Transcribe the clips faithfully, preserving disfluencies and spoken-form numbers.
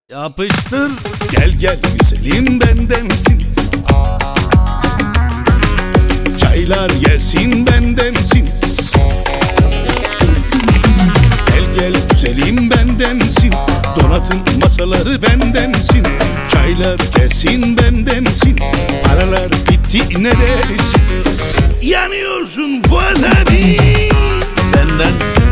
Yapıştır. Gel gel güzelim bendensin. Çaylar gelsin bendensin. Gel gel güzelim bendensin. Donatın masaları bendensin. Çaylar gelsin bendensin. Paralar bitti ne dersin? Yanıyorsun Fuat abi. Bendensin.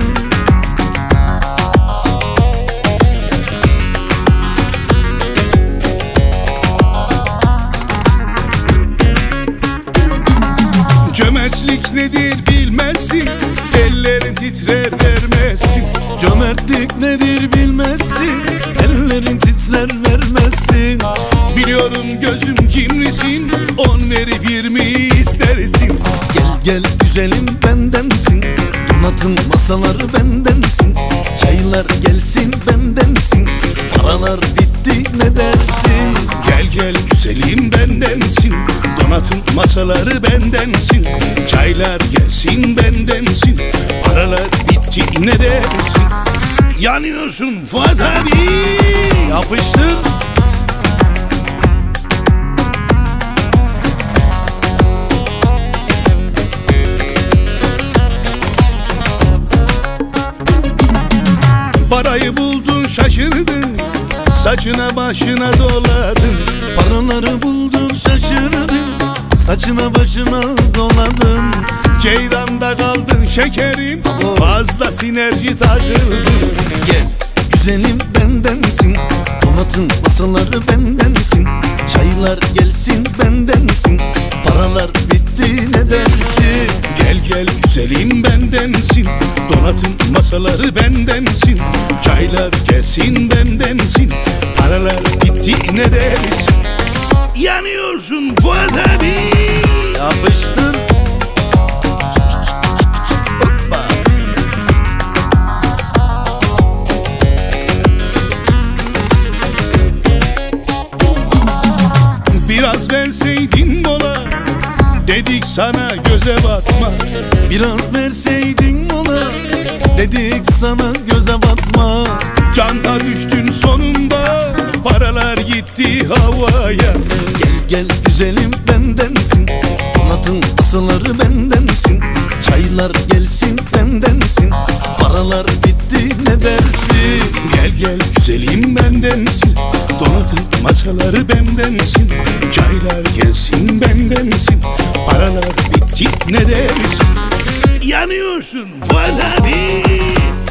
Cömertlik nedir bilmezsin. Ellerin titrer vermezsin. Cömertlik nedir bilmezsin. Ellerin titrer vermezsin. Biliyorum gözüm cimrisin. On verip yirmi istersin. Gel gel güzelim bendensin. Donatın masaları bendensin. Çaylar gelsin bendensin. Paralar bitti ne dersin? Gel gel güzelim bendensin. Donatın masaları bendensin. Çaylar gelsin bendensin. Paralar bitti ne dersin? Yanıyorsun Fuat abi. Yapıştır. Parayı buldun şaşırdın. Saçına başına doladın. Paraları buldun şaşırdın. Saçına başına doladın. Ceyranda kaldın şekerim. Fazla sinerji takıldın. Gel güzelim bendensin. Donatın masaları bendensin. Çaylar gelsin bendensin. Paralar bitti ne dersin? Gel gel güzelim bendensin. Donatın masaları bendensin. Çaylar gelsin bendensin. Paralar bitti ne dersin? Yanıyorsun Fuat abi. Yapıştır. Hoppa. Biraz verseydin mola. Dedik sana göze batma. Biraz verseydin mola. Dedik sana göze batma. Canta düştün sonunda. Paralar gitti havaya. Gel gel güzelim bendensin. Donatın masaları bendensin. Çaylar gelsin bendensin. Paralar bitti ne dersin? Gel gel güzelim bendensin. Donatın masaları bendensin. Çaylar gelsin bendensin. Paralar bitti ne dersin? Yanıyorsun Fuat abi.